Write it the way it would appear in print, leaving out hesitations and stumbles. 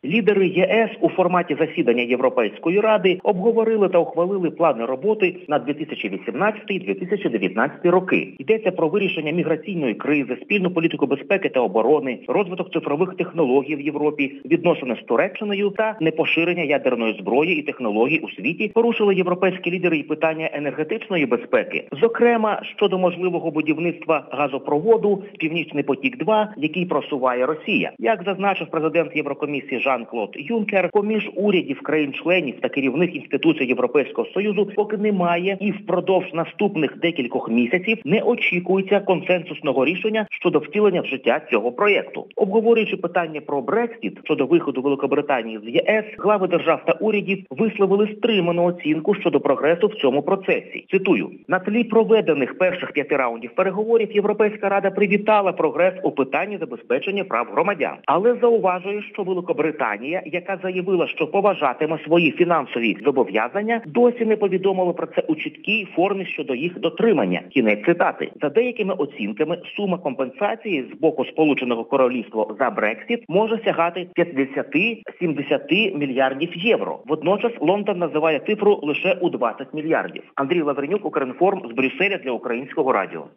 Лідери ЄС у форматі засідання Європейської Ради обговорили та ухвалили плани роботи на 2018-2019 роки. Йдеться про вирішення міграційної кризи, спільну політику безпеки та оборони, розвиток цифрових технологій в Європі, відносини з Туреччиною та непоширення ядерної зброї і технологій у світі. Порушили європейські лідери і питання енергетичної безпеки, зокрема щодо можливого будівництва газопроводу «Північний потік-2», який просуває Росія. Як зазначив президент Єврокомісії Жан-Клод Юнкер, поміж урядів країн-членів та керівних інституцій Європейського Союзу поки немає і впродовж наступних декількох місяців не очікується консенсусного рішення щодо втілення в життя цього проєкту. Обговорюючи питання про Брексіт щодо виходу Великобританії з ЄС, глави держав та урядів висловили стриману оцінку щодо прогресу в цьому процесі. Цитую: «На тлі проведених перших 5 раундів переговорів Європейська Рада привітала прогрес у питанні забезпечення прав громадян. Але зауважує, що Великобританія, яка заявила, що поважатиме свої фінансові зобов'язання, досі не повідомила про це у чіткій формі щодо їх дотримання». Кінець цитати. За деякими оцінками, сума компенсації з боку Сполученого Королівства за Брексіт може сягати 50-70 мільярдів євро. Водночас Лондон називає цифру лише у 20 мільярдів. Андрій Лавренюк, Укрінформ, з Брюсселя для Українського радіо.